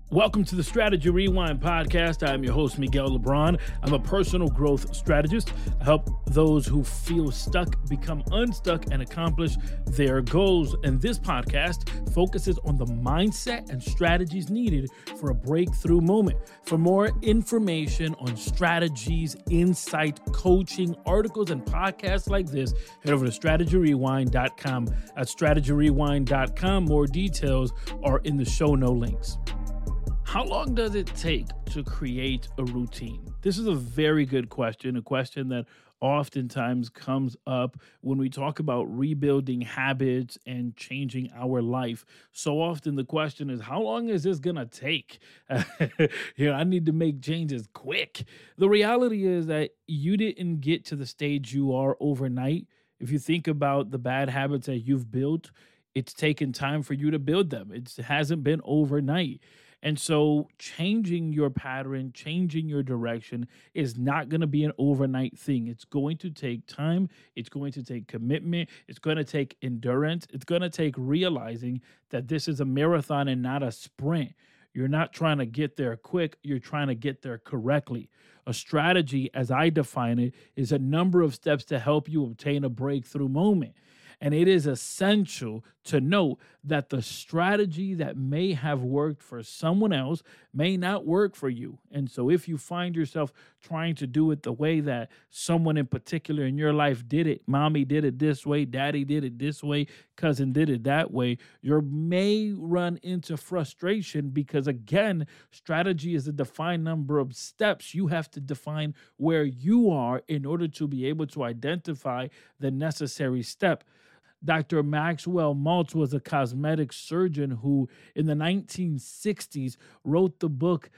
Welcome to the Strategy Rewind podcast. I'm your host, Miguel Lebron. I'm a personal growth strategist. I help those who feel stuck become unstuck and accomplish their goals. And this podcast focuses on the mindset and strategies needed for a breakthrough moment. For more information on strategies, insight, coaching, articles, and podcasts like this, head over to strategyrewind.com. At strategyrewind.com, more details are in the show note links. How long does it take to create a routine? This is a very good question, a question that oftentimes comes up when we talk about rebuilding habits and changing our life. So often the question is, how long is this going to take? I need to make changes quick. The reality is that you didn't get to the stage you are overnight. If you think about the bad habits that you've built, it's taken time for you to build them. It hasn't been overnight. And so changing your pattern, changing your direction is not going to be an overnight thing. It's going to take time. It's going to take commitment. It's going to take endurance. It's going to take realizing that this is a marathon and not a sprint. You're not trying to get there quick. You're trying to get there correctly. A strategy, as I define it, is a number of steps to help you obtain a breakthrough moment. And it is essential to note that the strategy that may have worked for someone else may not work for you. And so if you find yourself trying to do it the way that someone in particular in your life did it, mommy did it this way, daddy did it this way, cousin did it that way, you may run into frustration because, again, strategy is a defined number of steps. You have to define where you are in order to be able to identify the necessary step. Dr. Maxwell Maltz was a cosmetic surgeon who, in the 1960s, wrote the book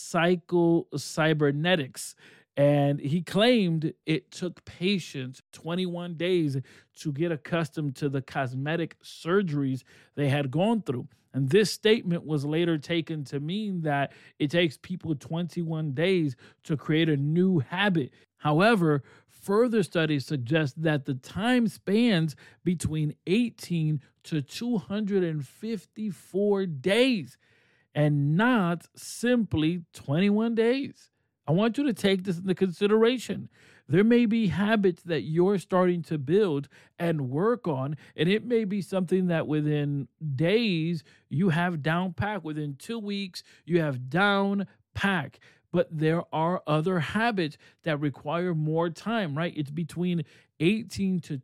Psycho-Cybernetics. And he claimed it took patients 21 days to get accustomed to the cosmetic surgeries they had gone through. And this statement was later taken to mean that it takes people 21 days to create a new habit. However, further studies suggest that the time spans between 18 to 254 days and not simply 21 days. I want you to take this into consideration. There may be habits that you're starting to build and work on, and it may be something that within days you have down pack. Within 2 weeks, you have down pack. But there are other habits that require more time, right? It's between 18 to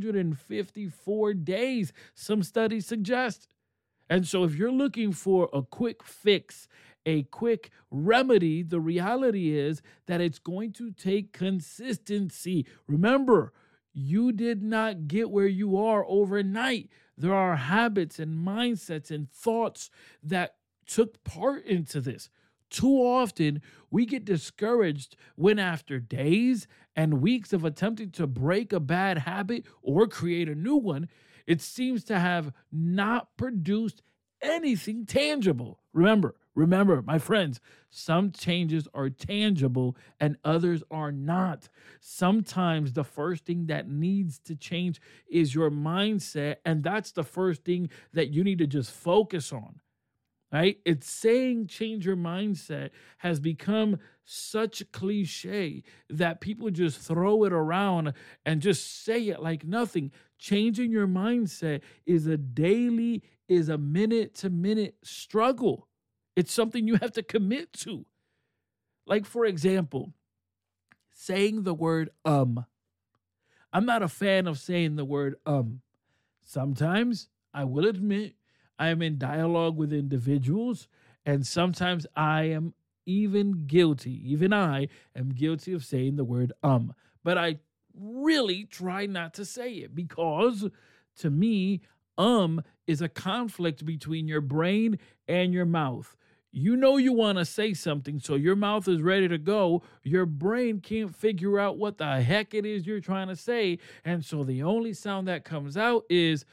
254 days, some studies suggest. And so if you're looking for a quick fix, a quick remedy, the reality is that it's going to take consistency. Remember, you did not get where you are overnight. There are habits and mindsets and thoughts that took part into this. Too often, we get discouraged when after days and weeks of attempting to break a bad habit or create a new one, it seems to have not produced anything tangible. Remember, my friends, some changes are tangible and others are not. Sometimes the first thing that needs to change is your mindset, and that's the first thing that you need to just focus on. Right? It's saying change your mindset has become such a cliche that people just throw it around and just say it like nothing. Changing your mindset is a minute-to-minute struggle. It's something you have to commit to. Like, for example, saying the word I'm not a fan of saying the word Sometimes, I will admit, I am in dialogue with individuals, and sometimes I am even I am guilty of saying the word but I really try not to say it because to me, is a conflict between your brain and your mouth. You know you want to say something, so your mouth is ready to go. Your brain can't figure out what the heck it is you're trying to say, and so the only sound that comes out is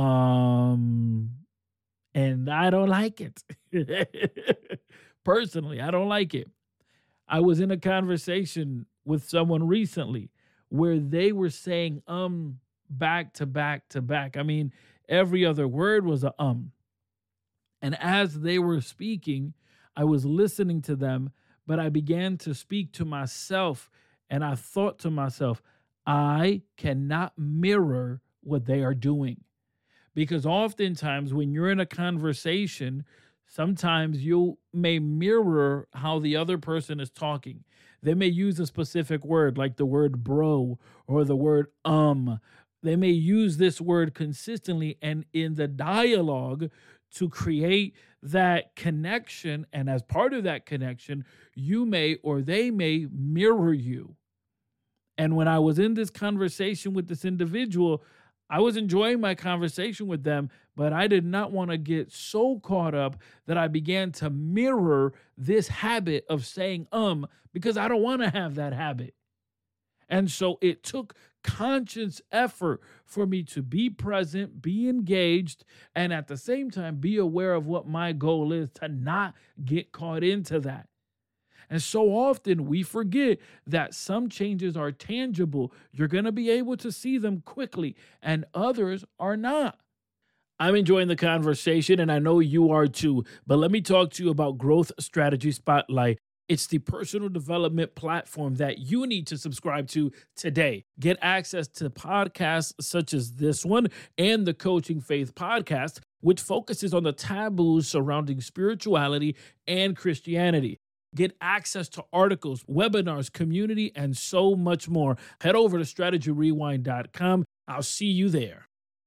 and I don't like it. Personally, I don't like it. I was in a conversation with someone recently where they were saying back to back to back. I mean, every other word was a And as they were speaking, I was listening to them, but I began to speak to myself, and I thought to myself, I cannot mirror what they are doing. Because oftentimes when you're in a conversation, sometimes you may mirror how the other person is talking. They may use a specific word like the word bro or the word They may use this word consistently and in the dialogue to create that connection. And as part of that connection, you may or they may mirror you. And when I was in this conversation with this individual, I was enjoying my conversation with them, but I did not want to get so caught up that I began to mirror this habit of saying because I don't want to have that habit. And so it took conscious effort for me to be present, be engaged, and at the same time be aware of what my goal is, to not get caught into that. And so often we forget that some changes are tangible. You're going to be able to see them quickly, and others are not. I'm enjoying the conversation, and I know you are too. But let me talk to you about Growth Strategy Spotlight. It's the personal development platform that you need to subscribe to today. Get access to podcasts such as this one and the Coaching Faith podcast, which focuses on the taboos surrounding spirituality and Christianity. Get access to articles, webinars, community, and so much more. Head over to strategyrewind.com. I'll see you there.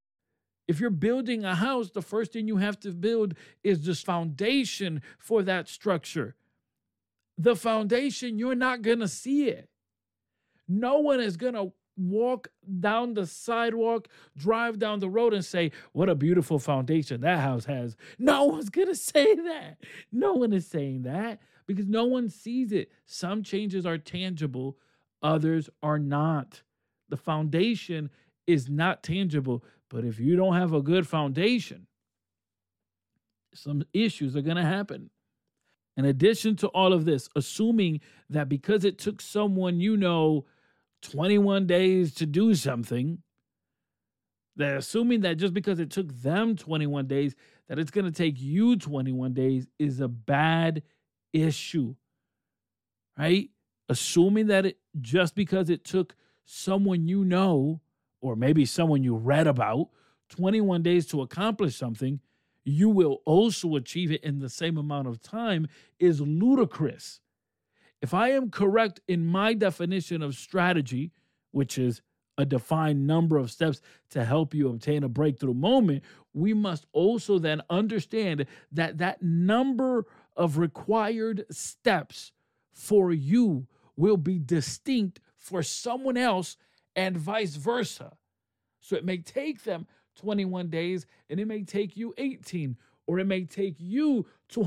If you're building a house, the first thing you have to build is this foundation for that structure. The foundation, you're not going to see it. No one is going to walk down the sidewalk, drive down the road and say, what a beautiful foundation that house has. No one's going to say that. No one is saying that because no one sees it. Some changes are tangible, others are not. The foundation is not tangible, but if you don't have a good foundation, some issues are going to happen. In addition to all of this, assuming that because it took someone 21 days to do something, that assuming that just because it took them 21 days, that it's going to take you 21 days is a bad issue, right? Assuming that just because it took someone or maybe someone you read about 21 days to accomplish something, you will also achieve it in the same amount of time is ludicrous. If I am correct in my definition of strategy, which is a defined number of steps to help you obtain a breakthrough moment, we must also then understand that that number of required steps for you will be distinct for someone else and vice versa. So it may take them 21 days and it may take you 18, or it may take you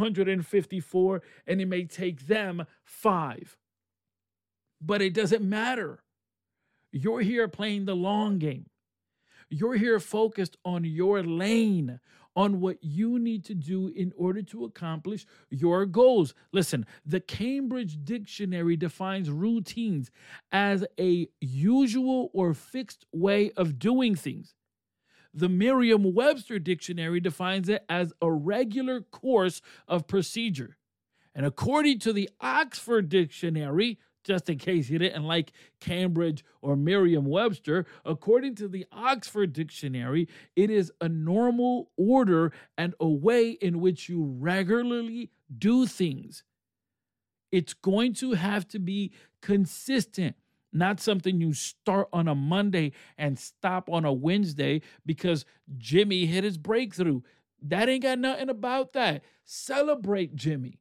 254 and it may take them 5. But it doesn't matter. You're here playing the long game. You're here focused on your lane, on what you need to do in order to accomplish your goals. Listen, the Cambridge Dictionary defines routines as a usual or fixed way of doing things. The Merriam-Webster Dictionary defines it as a regular course of procedure. And according to the Oxford Dictionary, just in case you didn't like Cambridge or Merriam-Webster, according to the Oxford Dictionary, it is a normal order and a way in which you regularly do things. It's going to have to be consistent, not something you start on a Monday and stop on a Wednesday because Jimmy hit his breakthrough. That ain't got nothing about that. Celebrate Jimmy.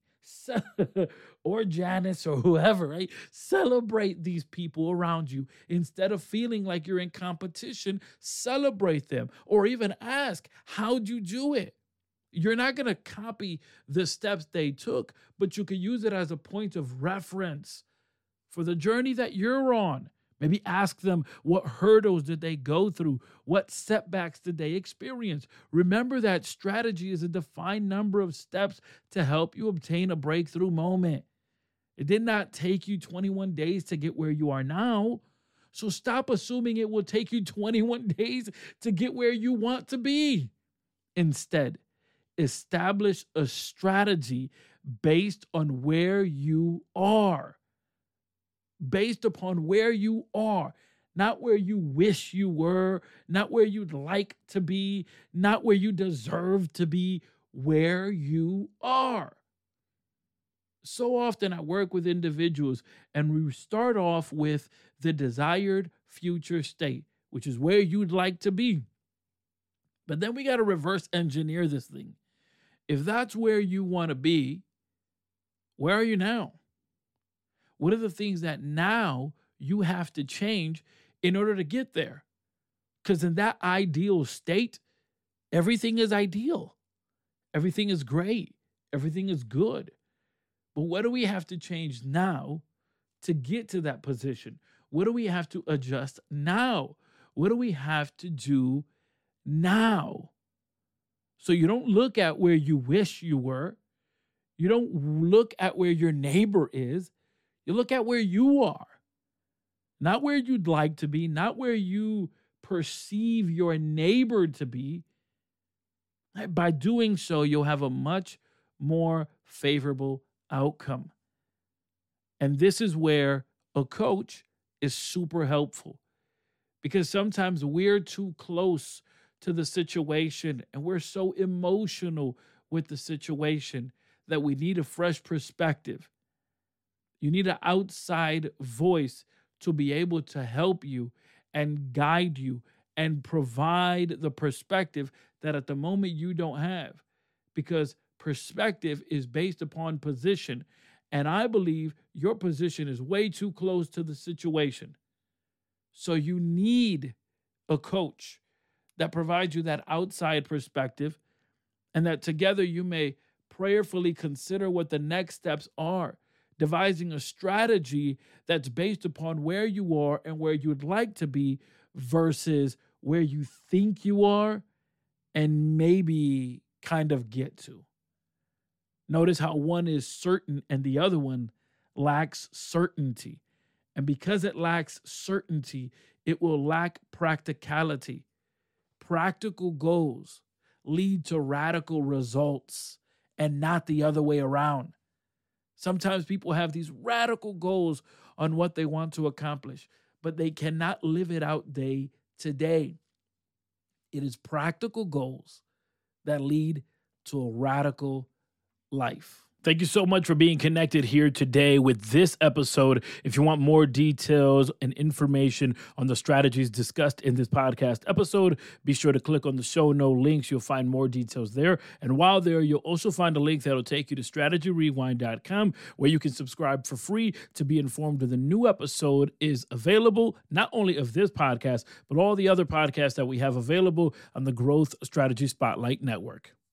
Or Janice or whoever, right? Celebrate these people around you. Instead of feeling like you're in competition, celebrate them. Or even ask, how'd you do it? You're not going to copy the steps they took, but you can use it as a point of reference for the journey that you're on. Maybe ask them, what hurdles did they go through? What setbacks did they experience? Remember that strategy is a defined number of steps to help you obtain a breakthrough moment. It did not take you 21 days to get where you are now. So stop assuming it will take you 21 days to get where you want to be. Instead, establish a strategy based on where you are. Based upon where you are, not where you wish you were, not where you'd like to be, not where you deserve to be, where you are. So often I work with individuals and we start off with the desired future state, which is where you'd like to be. But then we got to reverse engineer this thing. If that's where you want to be, where are you now? What are the things that now you have to change in order to get there? Because in that ideal state, everything is ideal. Everything is great. Everything is good. But what do we have to change now to get to that position? What do we have to adjust now? What do we have to do now? So you don't look at where you wish you were. You don't look at where your neighbor is. You look at where you are, not where you'd like to be, not where you perceive your neighbor to be. By doing so, you'll have a much more favorable outcome. And this is where a coach is super helpful, because sometimes we're too close to the situation and we're so emotional with the situation that we need a fresh perspective. You need an outside voice to be able to help you and guide you and provide the perspective that at the moment you don't have, because perspective is based upon position. And I believe your position is way too close to the situation. So you need a coach that provides you that outside perspective, and that together you may prayerfully consider what the next steps are, devising a strategy that's based upon where you are and where you'd like to be versus where you think you are and maybe kind of get to. Notice how one is certain and the other one lacks certainty. And because it lacks certainty, it will lack practicality. Practical goals lead to radical results and not the other way around. Sometimes people have these radical goals on what they want to accomplish, but they cannot live it out day to day. It is practical goals that lead to a radical life. Thank you so much for being connected here today with this episode. If you want more details and information on the strategies discussed in this podcast episode, be sure to click on the show note links. You'll find more details there. And while there, you'll also find a link that'll take you to strategyrewind.com, where you can subscribe for free to be informed when the new episode is available, not only of this podcast, but all the other podcasts that we have available on the Growth Strategy Spotlight Network.